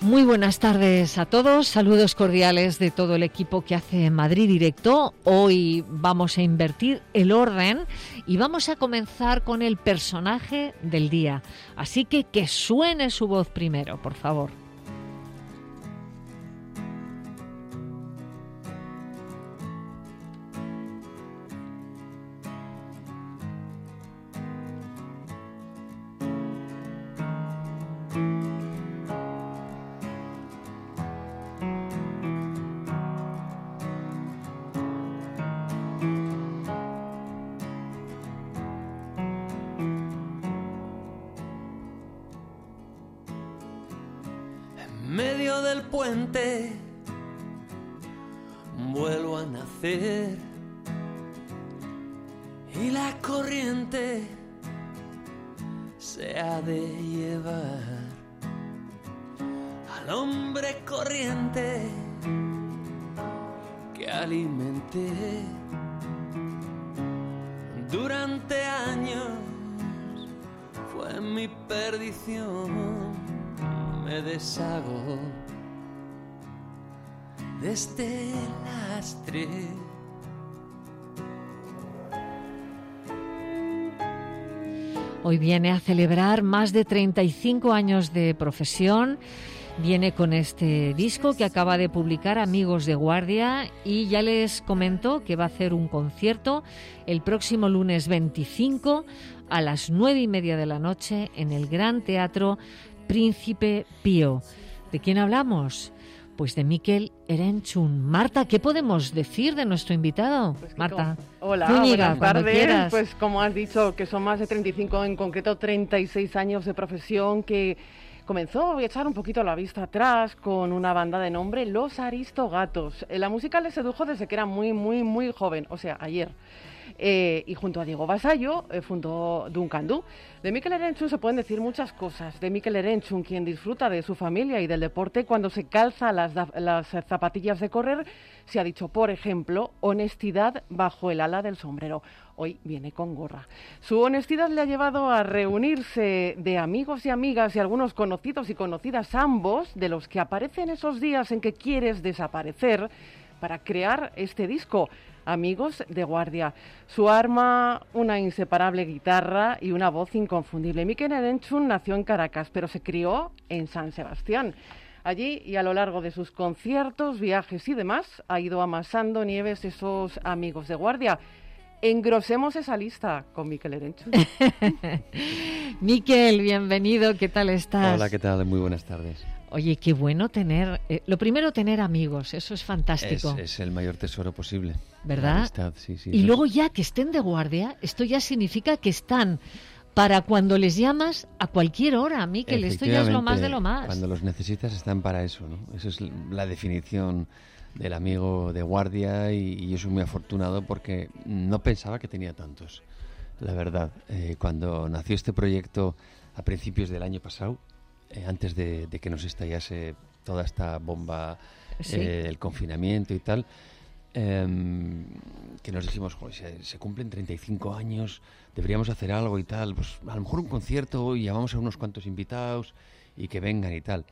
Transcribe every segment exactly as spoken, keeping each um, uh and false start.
Muy buenas tardes a todos, saludos cordiales de todo el equipo que hace Madrid Directo. Hoy vamos a invertir el orden y vamos a comenzar con el personaje del día. Así que que suene su voz primero, por favor. Medio del puente vuelvo a nacer y la corriente se ha de llevar al hombre corriente que alimenté durante años. Fue mi perdición. Me deshago de este lastre. Hoy viene a celebrar más de treinta y cinco años de profesión. Viene con este disco que acaba de publicar Amigos de Guardia y ya les comentó que va a hacer un concierto el próximo lunes veinticinco a las nueve y media de la noche en el Gran Teatro Príncipe Pío. ¿De quién hablamos? Pues de Mikel Erentzun. Marta, ¿qué podemos decir de nuestro invitado? Pues Marta. Como, hola, Zúñiga, buenas tardes. Quieras. Pues como has dicho, que son más de treinta y cinco, en concreto treinta y seis años de profesión, que comenzó, voy a echar un poquito la vista atrás, con una banda de nombre Los Aristogatos. La música le sedujo desde que era muy, muy, muy joven, o sea, ayer. Eh, y junto a Diego Vasallo eh, fundó Duncan Du. De Mikel Erentzun se pueden decir muchas cosas. De Mikel Erentzun, quien disfruta de su familia y del deporte cuando se calza las, las zapatillas de correr, se ha dicho, por ejemplo, honestidad bajo el ala del sombrero. Hoy viene con gorra. Su honestidad le ha llevado a reunirse de amigos y amigas y algunos conocidos y conocidas ambos, de los que aparecen esos días en que quieres desaparecer, para crear este disco, Amigos de Guardia. Su arma, una inseparable guitarra y una voz inconfundible. Mikel Erentzun nació en Caracas, pero se crió en San Sebastián. Allí y a lo largo de sus conciertos, viajes y demás, ha ido amasando nieves esos Amigos de Guardia. Engrosemos esa lista con Mikel Erentzun. Mikel, bienvenido, ¿qué tal estás? Hola, ¿qué tal? Muy buenas tardes. Oye, qué bueno tener, eh, lo primero tener amigos, eso es fantástico. Es, es el mayor tesoro posible. ¿Verdad? La amistad, sí, sí. Y luego ya que estén de guardia, esto ya significa que están para cuando les llamas a cualquier hora, Mikel, esto ya es lo más de lo más. Cuando los necesitas están para eso, ¿no? Esa es la definición del amigo de guardia y, y yo soy muy afortunado porque no pensaba que tenía tantos, la verdad. Eh, cuando nació este proyecto a principios del año pasado, Eh, antes de, de que nos estallase toda esta bomba, sí. eh, el confinamiento y tal, eh, que nos dijimos, joder, se, se cumplen treinta y cinco años, deberíamos hacer algo y tal, pues a lo mejor un concierto y llamamos a unos cuantos invitados y que vengan y tal.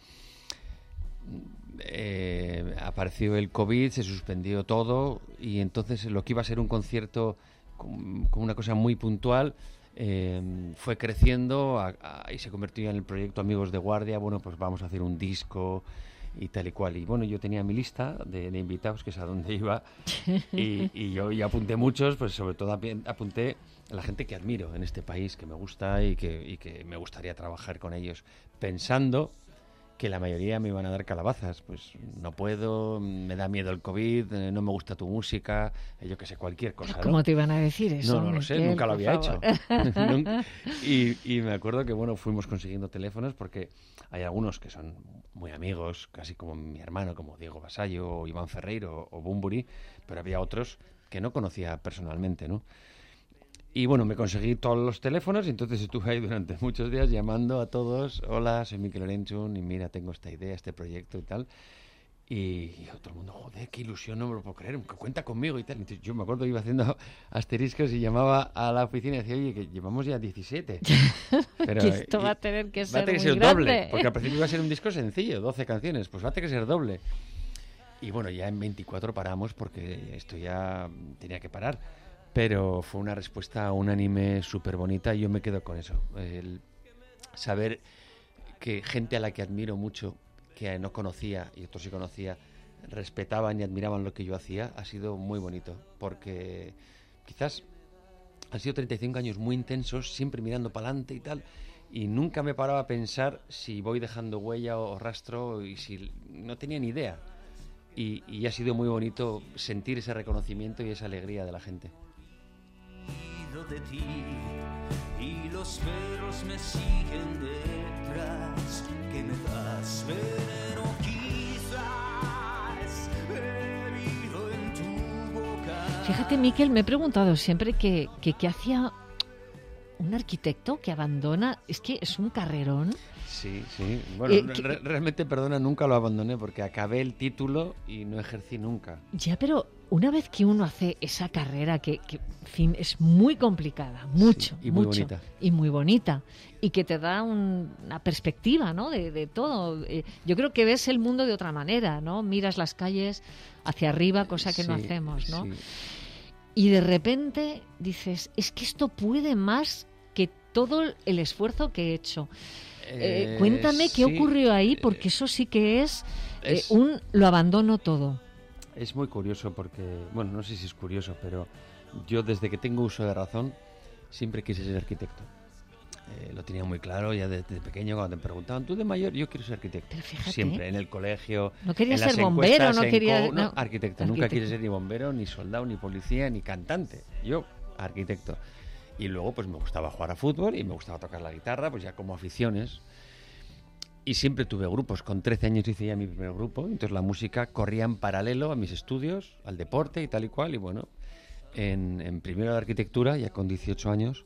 Eh, apareció el COVID, se suspendió todo y entonces lo que iba a ser un concierto con, con una cosa muy puntual, Eh, fue creciendo a, a, y se convirtió en el proyecto Amigos de Guardia. Bueno, pues vamos a hacer un disco y tal y cual. Y bueno, yo tenía mi lista de, de invitados, que es a donde iba, y, y yo y apunté muchos, pues sobre todo apunté a la gente que admiro en este país, que me gusta y que, y que me gustaría trabajar con ellos, pensando que la mayoría me iban a dar calabazas. Pues no puedo, me da miedo el COVID, eh, no me gusta tu música, eh, yo que sé, cualquier cosa, ¿no? ¿Cómo te iban a decir eso? No, no lo sé, Mikel, nunca lo había favor. hecho. y, y me acuerdo que, bueno, fuimos consiguiendo teléfonos porque hay algunos que son muy amigos, casi como mi hermano, como Diego Vasallo, o Iván Ferreiro, o Bumburi, pero había otros que no conocía personalmente, ¿no? Y bueno, me conseguí todos los teléfonos y entonces estuve ahí durante muchos días llamando a todos. Hola, soy Mikel Erentzun y mira, tengo esta idea, este proyecto y tal. Y todo el mundo, joder, qué ilusión, no me lo puedo creer, cuenta conmigo y tal. Entonces, yo me acuerdo que iba haciendo asteriscos y llamaba a la oficina y decía, oye, que llevamos ya diecisiete. Pero, que esto va a tener que ser, va a tener muy que ser grande. doble, porque al principio iba a ser un disco sencillo, doce canciones, pues va a tener que ser doble. Y bueno, ya en veinticuatro paramos porque esto ya tenía que parar. Pero fue una respuesta unánime súper bonita y yo me quedo con eso. El saber que gente a la que admiro mucho, que no conocía y otros sí conocía, respetaban y admiraban lo que yo hacía, ha sido muy bonito, porque quizás han sido treinta y cinco años muy intensos, siempre mirando para adelante y tal, y nunca me paraba a pensar si voy dejando huella o rastro, y si no tenía ni idea. Y, y ha sido muy bonito sentir ese reconocimiento y esa alegría de la gente. De ti, y los perros me siguen detrás, que me das veneno, quizás bebido en tu boca. Fíjate, Miquel, me he preguntado siempre que, que, que hacía un arquitecto que abandona, es que es un carrerón. Sí, sí. Bueno, Eh, que- re- realmente, perdona, nunca lo abandoné porque acabé el título y no ejercí nunca. Ya, pero una vez que uno hace esa carrera que, que en fin, es muy complicada, mucho, Sí, y muy mucho, bonita. y muy bonita, y que te da un- una perspectiva, ¿no? De, de todo. Eh, yo creo que ves el mundo de otra manera, ¿no? Miras las calles hacia arriba, cosa que no Sí, hacemos, ¿no? sí. Y de repente dices, es que esto puede más que todo el esfuerzo que he hecho. Eh, Eh, cuéntame qué sí, ocurrió ahí, eh, porque eso sí que es, eh, es- un lo abandono todo. Es muy curioso porque, bueno, no sé si es curioso, pero yo desde que tengo uso de razón siempre quise ser arquitecto. Eh, lo tenía muy claro ya desde pequeño cuando me preguntaban, ¿tú de mayor? Yo quiero ser arquitecto. Pero fíjate. Siempre, en el colegio. No quería en las ser bombero, encuestas, no en quería- co- no. arquitecto. Nunca Arquitecto. quise ser ni bombero, ni soldado, ni policía, ni cantante. Yo, arquitecto. Y luego, pues me gustaba jugar a fútbol y me gustaba tocar la guitarra, pues ya como aficiones. Y siempre tuve grupos. Con trece años hice ya mi primer grupo. Entonces la música corría en paralelo a mis estudios, al deporte y tal y cual. Y bueno, en, en primero de arquitectura, ya con dieciocho años,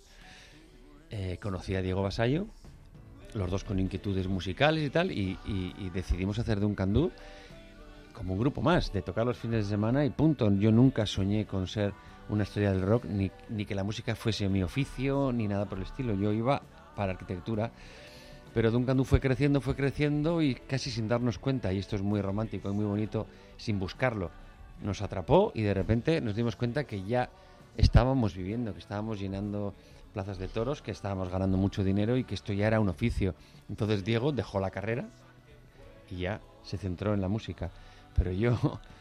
eh, conocí a Diego Vasallo, los dos con inquietudes musicales y tal, y, y- y decidimos hacer de un candú como un grupo más, de tocar los fines de semana y punto. Yo nunca soñé con ser una estrella del rock, ni, ni que la música fuese mi oficio, ni nada por el estilo. Yo iba para arquitectura, pero Duncan Du fue creciendo, fue creciendo y casi sin darnos cuenta, y esto es muy romántico y muy bonito, sin buscarlo, nos atrapó y de repente nos dimos cuenta que ya estábamos viviendo, que estábamos llenando plazas de toros, que estábamos ganando mucho dinero y que esto ya era un oficio. Entonces Diego dejó la carrera y ya se centró en la música. Pero yo...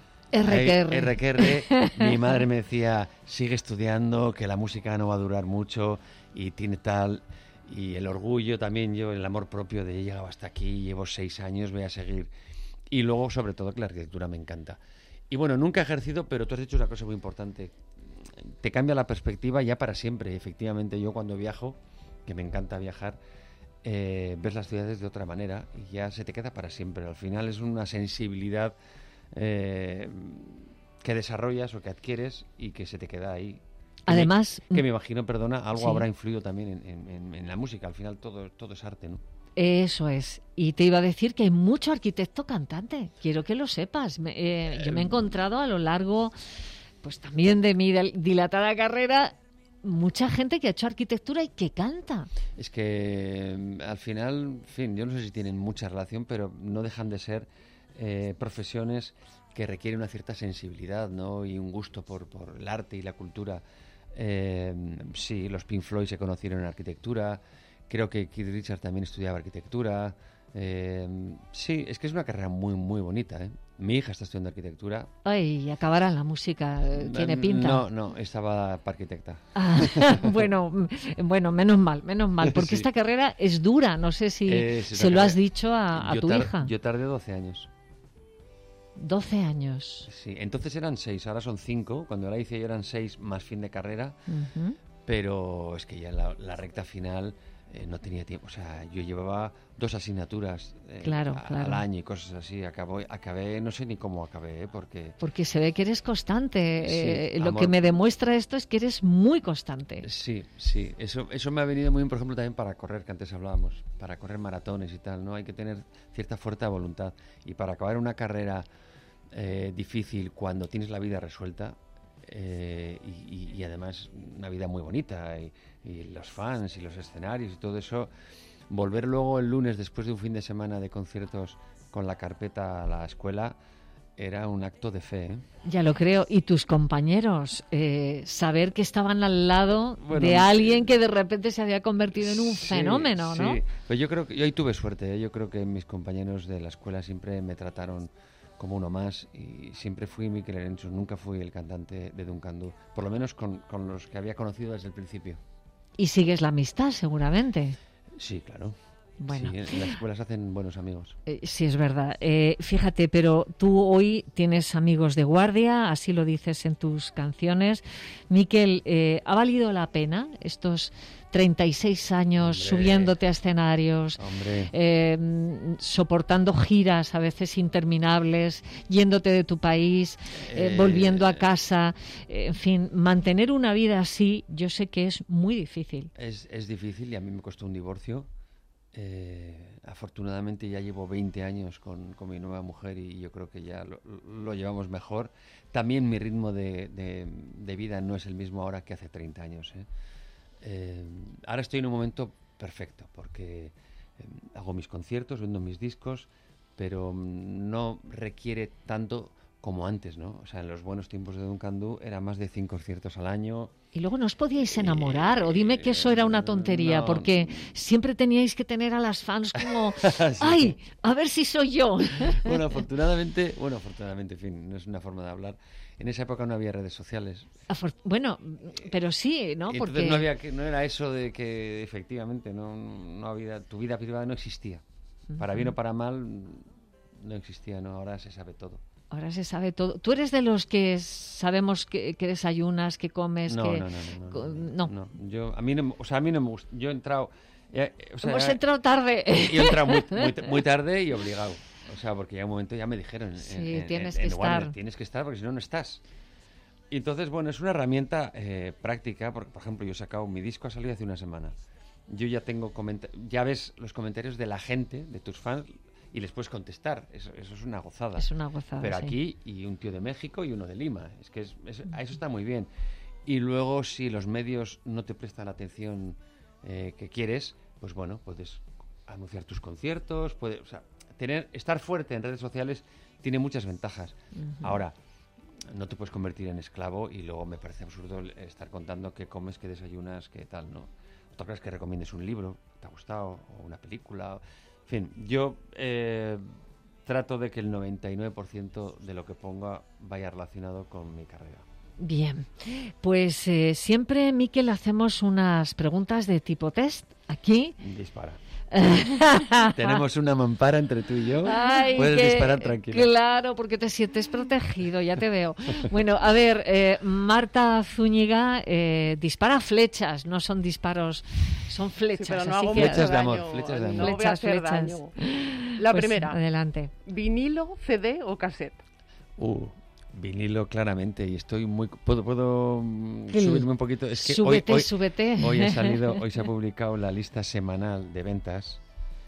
R que R. R que R, mi madre me decía, sigue estudiando, que la música no va a durar mucho y tiene tal... Y el orgullo también, yo, el amor propio de he llegado hasta aquí, llevo seis años, voy a seguir. Y luego, sobre todo, que la arquitectura me encanta. Y bueno, nunca he ejercido, pero tú has dicho una cosa muy importante. Te cambia la perspectiva ya para siempre. Efectivamente, yo cuando viajo, que me encanta viajar, eh, ves las ciudades de otra manera y ya se te queda para siempre. Al final es una sensibilidad eh, que desarrollas o que adquieres y que se te queda ahí. Que Además, me, que me imagino, perdona, algo sí. habrá influido también en, en, en la música. Al final todo, todo es arte, ¿no? eso es. Y te iba a decir que hay mucho arquitecto cantante. Quiero que lo sepas. Me- eh, yo me he encontrado a lo largo, pues también de mi dil- dilatada carrera, mucha gente que ha hecho arquitectura y que canta. Es que mm, al final, en fin, yo no sé si tienen mucha relación, pero no dejan de ser eh, profesiones que requieren una cierta sensibilidad, ¿no? Y un gusto por, por el arte y la cultura. Eh, sí, los Pink Floyd se conocieron en arquitectura. Creo que Keith Richards también estudiaba arquitectura. Eh, sí, es que es una carrera muy, muy bonita, ¿eh? Mi hija está estudiando arquitectura. Ay, acabará la música. eh, Tiene Eh, pinta. No, no, estaba para arquitecta. Ah, bueno, mm, bueno, menos mal, menos mal, porque Sí. esta carrera es dura. No sé si Es una se lo has carrera- dicho a, a Yo tu tar- hija. Yo tardé doce años. doce años. Sí, entonces eran seis, ahora son cinco. Cuando la hice yo eran seis más fin de carrera, Ujú. pero es que ya la, la recta final eh, no tenía tiempo. O sea, yo llevaba dos asignaturas eh, Claro, a- claro. al año y cosas así. Acabó, acabé, no sé ni cómo acabé, ¿eh? Porque Porque se ve que eres constante. Sí, Eh, lo amor. que me demuestra esto es que eres muy constante. sí, sí, eso, eso me ha venido muy bien, por ejemplo, también para correr, que antes hablábamos, para correr maratones y tal, ¿no? Hay que tener cierta fuerza de voluntad. Y para acabar una carrera eh, difícil cuando tienes la vida resuelta eh, y, y, y además una vida muy bonita y, y los fans y los escenarios y todo eso. Volver luego el lunes después de un fin de semana de conciertos con la carpeta a la escuela era un acto de fe, ¿eh? Ya lo creo. Y tus compañeros, eh, saber que estaban al lado Bueno, de alguien que de repente se había convertido en un sí, fenómeno, ¿no? Sí, pero yo creo que yo ahí tuve suerte, ¿eh? Yo creo que mis compañeros de la escuela siempre me trataron como uno más y siempre fui Mikel Erenchun, nunca fui el cantante de Duncan Du, por lo menos con, con los que había conocido desde el principio. Y sigues la amistad, seguramente. Sí, claro. Bueno. Sí, en las escuelas hacen buenos amigos. Eh, sí, es verdad. Eh, fíjate, pero tú hoy tienes amigos de guardia, así lo dices en tus canciones. Mikel, eh, ¿ha valido la pena estos treinta y seis años Hombre. subiéndote a escenarios, Hombre. eh, soportando giras a veces interminables, yéndote de tu país, eh, Eh, volviendo a casa? Eh, en fin, mantener una vida así, yo sé que es muy difícil. Es, es difícil y a mí me costó un divorcio. Eh, afortunadamente ya llevo veinte años con, con mi nueva mujer y yo creo que ya lo, lo llevamos mejor. También mi ritmo de, de, de vida no es el mismo ahora que hace treinta años. ¿eh? Eh, ahora estoy en un momento perfecto porque eh, hago mis conciertos, vendo mis discos, pero mm, no requiere tanto como antes, ¿no? O sea, en los buenos tiempos de Duncan Du era más de cinco conciertos al año. Y luego no os podíais enamorar, o dime que eso era una tontería, no. porque siempre teníais que tener a las fans como, ¡ay, a ver si soy yo! Bueno, afortunadamente, bueno, afortunadamente, en fin, no es una forma de hablar. En esa época no había redes sociales. Afor- bueno, pero sí, ¿no? Y entonces Porque no había que, no era eso de que efectivamente no, no había, tu vida privada no existía. Para bien o para mal no existía, ¿no? Ahora se sabe todo. ahora se sabe todo. ¿Tú eres de los que sabemos que, que desayunas, que comes? No, que... no, no, no, co- no, no. no. Yo, a mí no, o sea, a mí no me gusta. Yo he entrado... eh, o sea, Hemos entrado tarde. Yo he entrado muy, muy, muy tarde y obligado. O sea, porque ya un momento ya me dijeron... En, Sí, en, tienes en, que en Warner, estar. Tienes que estar porque si no, no estás. Y entonces, bueno, es una herramienta eh, práctica, porque, por ejemplo, yo he sacado... Mi disco ha salido hace una semana. Yo ya tengo... comenta- ya ves los comentarios de la gente, de tus fans, y les puedes contestar. Eso, eso es una gozada. Es una gozada, Pero sí. aquí, y un tío de México y uno de Lima. Es que es, es- a eso está muy bien. Y luego, si los medios no te prestan la atención eh, que quieres, pues bueno, puedes anunciar tus conciertos, puedes, o sea, tener, estar fuerte en redes sociales tiene muchas ventajas. Ujú. Ahora, no te puedes convertir en esclavo y luego me parece absurdo el estar contando qué comes, qué desayunas, qué tal, ¿no? Otra cosa es que recomiendes un libro, te ha gustado, o una película. En fin, yo eh, trato de que el noventa y nueve por ciento de lo que ponga vaya relacionado con mi carrera. Bien, pues eh, siempre, Mikel, hacemos unas preguntas de tipo test aquí. Dispara. Tenemos una mampara entre tú y yo. Ay, Puedes que- disparar tranquilo. Claro, porque te sientes protegido, ya te veo. Bueno, a ver, eh, Marta Zúñiga eh, dispara flechas, no son disparos, son flechas. Sí, pero no así hago que- mucho Flechas de amor, daño, flechas de amor. No voy a Flechas, hacer flechas. daño. La Pues, primera, adelante. vinilo, C D o cassette. Uh, vinilo claramente y estoy muy puedo puedo mm, El- subirme un poquito. Es que súbete, hoy, hoy, súbete. hoy ha salido, hoy se ha publicado la lista semanal de ventas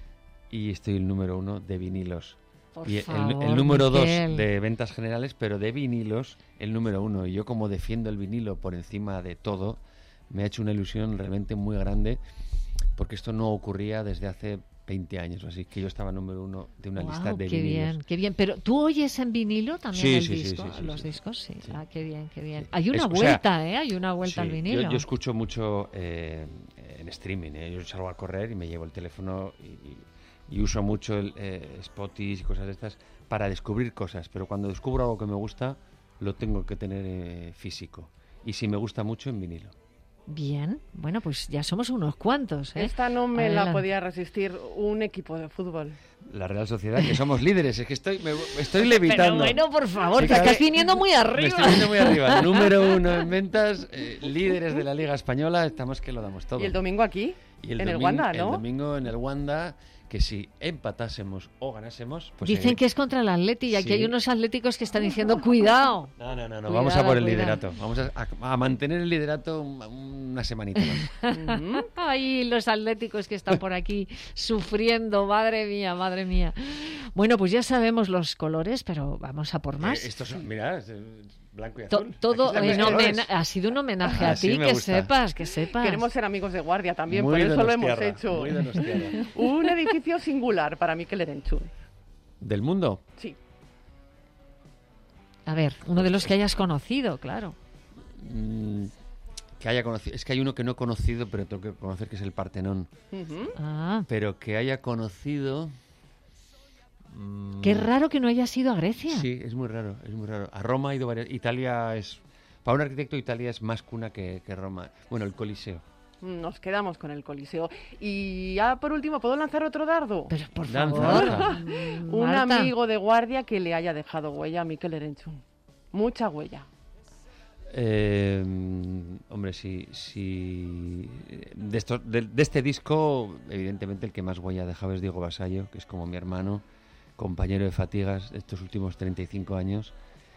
y estoy el número uno de vinilos. Por Y el, favor, el número dos Mikel. de ventas generales, pero de vinilos, el número uno. Y yo como defiendo el vinilo por encima de todo, me ha hecho una ilusión realmente muy grande, porque esto no ocurría desde hace veinte años, así que yo estaba número uno de una Guau, lista de qué vinilos. bien, qué bien. Pero ¿tú oyes en vinilo también Sí, el sí, sí, disco? sí, sí, Los sí. discos, sí. Sí. Ah, qué bien, qué bien. Sí. Hay una Es- o sea, vuelta, ¿eh? Hay una vuelta Sí, al vinilo. Yo, yo escucho mucho eh, en streaming, ¿eh? Yo salgo a correr y me llevo el teléfono y, y- y uso mucho el eh, Spotify y cosas de estas para descubrir cosas, pero cuando descubro algo que me gusta, lo tengo que tener eh, físico. Y si me gusta mucho, en vinilo. Bien, bueno, pues ya somos unos cuantos, ¿eh? Esta no me Adelante. la podía resistir un equipo de fútbol. La Real Sociedad, que somos líderes, es que estoy, me, me estoy Pero levitando. bueno, por favor, Sí, que claro. estás viniendo muy Me arriba. estoy viendo muy arriba. Número uno en ventas, eh, líderes de la Liga Española, estamos que lo damos todo. Y el domingo aquí, Y el en el domingo- Wanda, ¿no? El domingo en el Wanda, que si empatásemos o ganásemos... Pues Dicen eh, que es contra el Atleti y aquí sí. hay unos atléticos que están diciendo cuidado. No, no, no, no. Cuidado, vamos a por el cuidado. liderato. Vamos a, a- a mantener el liderato un- una semanita más. Ujú. Ay, los atléticos que están por aquí sufriendo, madre mía, madre mía. Bueno, pues ya sabemos los colores, pero vamos a por más. Eh, estos son, mira, es, eh, blanco y To- azul. todo Aquí están en los colores. homena- ha sido un homenaje a Así ti, me que gusta. sepas, que sepas. Queremos ser amigos de guardia también, Muy por eso lo hemos donostiarra, hecho. muy donostiarra. Un edificio singular para Mikel Erenchun. ¿Del mundo? Sí. A ver, uno de los que hayas conocido, claro. Mm, que haya conocido. Es que hay uno que no he conocido, pero tengo que conocer, que es el Partenón. Ujú. Ah, Pero que haya conocido... mm, qué raro que no hayas ido a Grecia. Sí, es muy raro, es muy raro. A Roma he ido varias... Italia es... Para un arquitecto, Italia es más cuna que, que Roma. Bueno, el Coliseo. Nos quedamos con el Coliseo. Y ya por último, ¿puedo lanzar otro dardo? Pero por Danza, favor, danza. mm, Un Marta. amigo de guardia que le haya dejado huella a Mikel Erenchun. Mucha huella. Eh, hombre, sí, sí. De, esto- de, de este disco, evidentemente el que más huella ha dejado es Diego Basallo, que es como mi hermano, compañero de fatigas de estos últimos treinta y cinco años.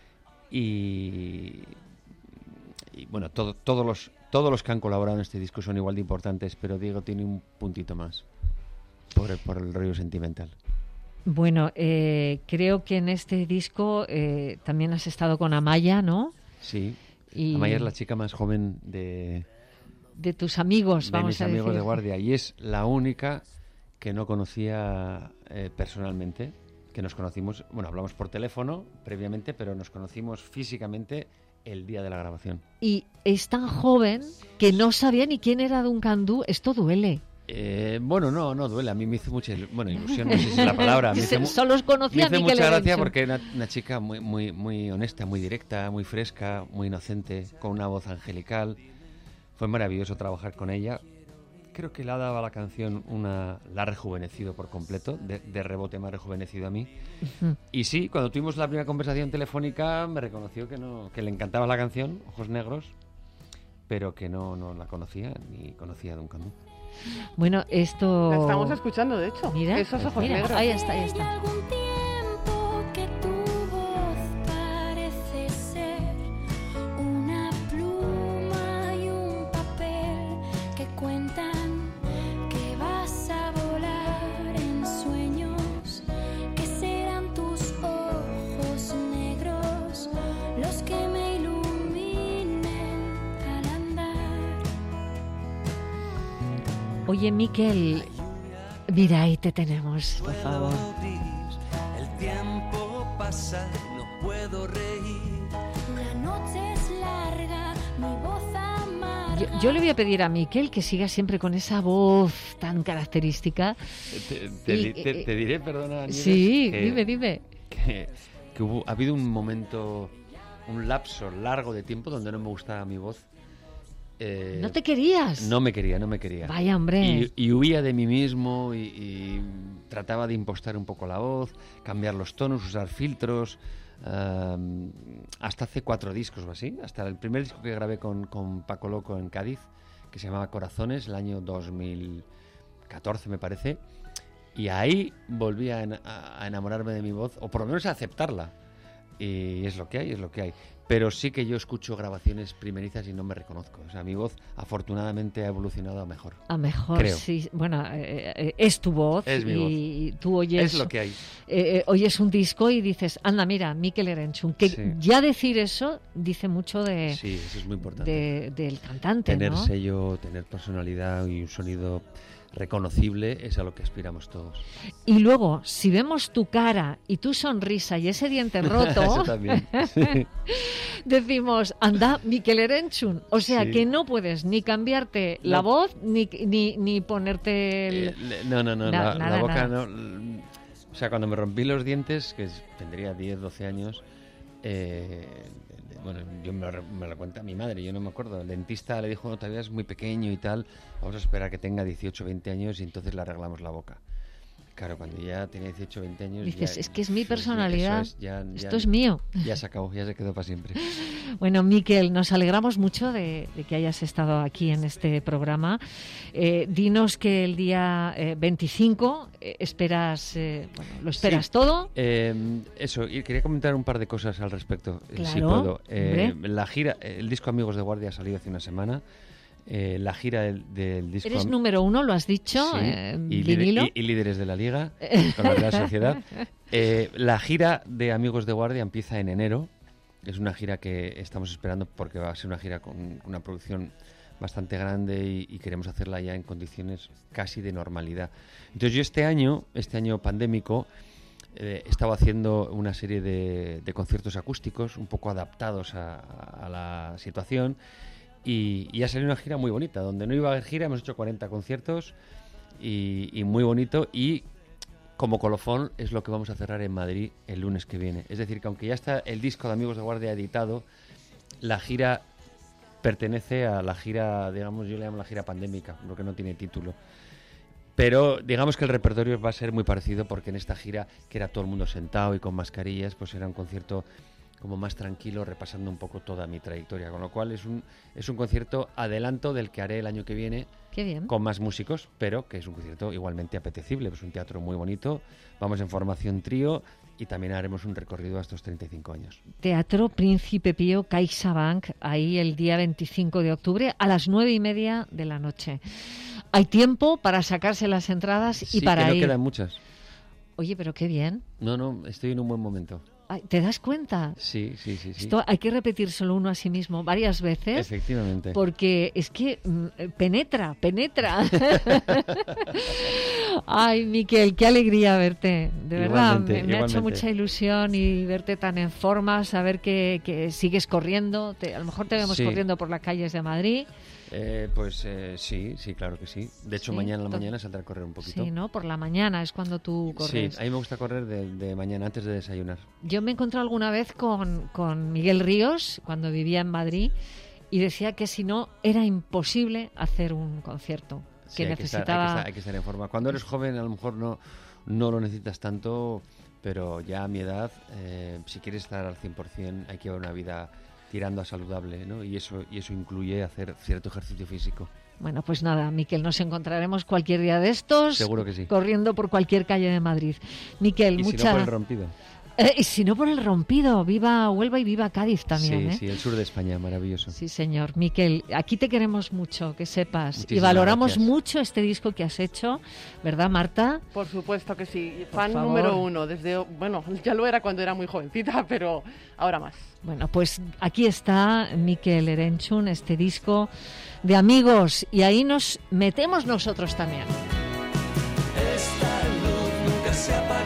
Y, y bueno, todo- todos los todos los que han colaborado en este disco son igual de importantes, pero Diego tiene un puntito más por el, por el rollo sentimental. Bueno, eh, creo que en este disco eh, también has estado con Amaya, ¿no? Sí. Y Amaya es la chica más joven de, de tus amigos, de vamos mis a amigos decir. de guardia, y es la única que no conocía eh, personalmente, que nos conocimos, bueno, hablamos por teléfono previamente, pero nos conocimos físicamente el día de la grabación. Y es tan joven que no sabía ni quién era Duncan Du. Esto duele. Eh, bueno, no, no duele, a mí me hizo mucha ilu- bueno, ilusión, no sé si es la palabra, me hizo, mu- Solo os me conocía a hizo Mikel mucha gracia Erenchun. porque era una, una chica muy, muy, muy honesta, muy directa, muy fresca, muy inocente, con una voz angelical. Fue maravilloso trabajar con ella. Creo que le ha dado a la canción una... la ha rejuvenecido por completo, de, de rebote me ha rejuvenecido a mí. Ujú. Y sí, cuando tuvimos la primera conversación telefónica me reconoció que no que le encantaba la canción, Ojos Negros, pero que no, no la conocía ni conocía a Duncan Du. Bueno, esto... La estamos escuchando, de hecho. Mira, Esos ojos mira, negros. ahí está, ahí Hay está. algún tiempo que tu voz parece ser una pluma y un papel que cuentan que vas a volar en sueños, que serán tus ojos negros los que me iluminen al andar. Oye, Mikel, mira, ahí te tenemos, por favor. Gris, el tiempo pasa y no puedo reír. La noche es larga, mi voz amarga. Yo, yo le voy a pedir a Mikel que siga siempre con esa voz tan característica. Te, te Y- di- te- te diré, perdona, Nieves, Sí, que- dime, dime. que, que hubo, ha habido un momento, un lapso largo de tiempo donde no me gustaba mi voz. Eh, ¿No te querías? no me quería, no me quería. Vaya, hombre. Y, y huía de mí mismo y, y trataba de impostar un poco la voz, cambiar los tonos, usar filtros. um, hasta hace cuatro discos o así. Hasta el primer disco que grabé con, con Paco Loco en Cádiz, que se llamaba Corazones, el año dos mil catorce me parece. Y ahí volví a, en- a enamorarme de mi voz, o por lo menos a aceptarla. Y es lo que hay, es lo que hay. Pero sí que yo escucho grabaciones primerizas y no me reconozco. O sea, mi voz afortunadamente ha evolucionado a mejor. A mejor, Creo. sí. Bueno, eh, eh, es tu voz Es mi y tú oyes, Es lo que hay. eh, eh, oyes un disco y dices, anda, mira, Mikel Erenchun. Que Sí. ya decir eso dice mucho de, Sí, eso es muy importante. de- del cantante, Tener ¿no? sello, tener personalidad y un sonido reconocible es a lo que aspiramos todos. Y luego, si vemos tu cara y tu sonrisa y ese diente roto, Eso también. Sí. decimos, anda, Mikel Erenchun. O sea, Sí. que no puedes ni cambiarte la No. voz ni, ni, ni ponerte el... Eh, le- no, no, no, Na- la, la nada, boca nada. no. O sea, cuando me rompí los dientes, que es- tendría diez, doce años, eh, bueno, yo me lo, re- me lo cuenta mi madre, yo no me acuerdo. El dentista le dijo, no, todavía es muy pequeño y tal, vamos a esperar a que tenga dieciocho, veinte años y entonces le arreglamos la boca. Claro, cuando ya tenía dieciocho, veinte años... Dices, ya, es que es mi eso personalidad, es, ya, ya, esto es mío. Ya se acabó, ya se quedó para siempre. Bueno, Miquel, nos alegramos mucho de, de que hayas estado aquí en este programa. Eh, dinos que el día eh, veinticinco eh, esperas, eh, bueno, lo esperas Sí. todo. Eh, eso, y quería comentar un par de cosas al respecto, eh, si Claro, puedo. Eh, hombre. la gira, el disco Amigos de Guardia ha salido hace una semana. Eh, la gira del, del disco... Eres número uno, lo has dicho, Sí, eh, y, vinilo. líder- y- y líderes de la liga con la Real Sociedad. Eh, la gira de Amigos de Guardia empieza en enero. Es una gira que estamos esperando porque va a ser una gira con una producción bastante grande y, y queremos hacerla ya en condiciones casi de normalidad. Entonces yo este año, este año pandémico, eh, he estado haciendo una serie de, de conciertos acústicos un poco adaptados a, a la situación. Y, y ha salido una gira muy bonita, donde no iba a haber gira, hemos hecho cuarenta conciertos y, y muy bonito. Y como colofón es lo que vamos a cerrar en Madrid el lunes que viene. Es decir, que aunque ya está el disco de Amigos de Guardia editado, la gira pertenece a la gira, digamos, yo le llamo la gira pandémica, porque no tiene título. Pero digamos que el repertorio va a ser muy parecido porque en esta gira, que era todo el mundo sentado y con mascarillas, pues era un concierto como más tranquilo, repasando un poco toda mi trayectoria, con lo cual es un es un concierto adelanto del que haré el año que viene. Qué bien. Con más músicos, pero que es un concierto igualmente apetecible, pues un teatro muy bonito, vamos en formación trío y también haremos un recorrido a estos treinta y cinco años. Teatro Príncipe Pío, CaixaBank, ahí el día veinticinco de octubre a las nueve y media de la noche. Hay tiempo para sacarse las entradas y Sí, para que no ir. quedan muchas. Oye, pero qué bien. No, no, estoy en un buen momento. Ay, ¿te das cuenta? Sí, sí, sí, sí. Esto hay que repetírselo uno a sí mismo varias veces. Efectivamente. Porque es que mm, penetra, penetra. Ay, Miquel, qué alegría verte. De verdad, Igualmente, me, me ha hecho igualmente. mucha ilusión y verte tan en forma, saber que, que sigues corriendo. Te- a lo mejor te vemos Sí. corriendo por las calles de Madrid. Eh, pues eh, sí, sí, claro que sí. De hecho, Sí, mañana en la to- mañana saldré a correr un poquito. Sí, ¿no? Por la mañana es cuando tú corres. Sí, a mí me gusta correr de, de mañana antes de desayunar. Yo me encontré alguna vez con, con Miguel Ríos, cuando vivía en Madrid, y decía que si no, era imposible hacer un concierto. Sí, que hay, que estar, hay, que necesitaba... estar, hay que estar en forma. Cuando eres joven a lo mejor no, no lo necesitas tanto, pero ya a mi edad, eh, si quieres estar al cien por ciento, hay que llevar una vida tirando a saludable, ¿no? Y eso, y eso incluye hacer cierto ejercicio físico. Bueno, pues nada, Miquel, nos encontraremos cualquier día de estos. Seguro que sí. Corriendo por cualquier calle de Madrid. Miquel, Y si mucha... no por el rompido. Eh, y si no por el rompido, viva Huelva y viva Cádiz también, Sí, ¿eh? sí, el sur de España, maravilloso. Sí, señor. Miquel, aquí te queremos mucho, que sepas. Muchísimas y valoramos gracias. mucho este disco que has hecho, ¿verdad, Marta? Por supuesto que sí. Por Fan favor. número uno. Desde, bueno, ya lo era cuando era muy jovencita, pero ahora más. Bueno, pues aquí está Miquel Erenchun, este disco de Amigos, y ahí nos metemos nosotros también. Esta luz nunca se apaga.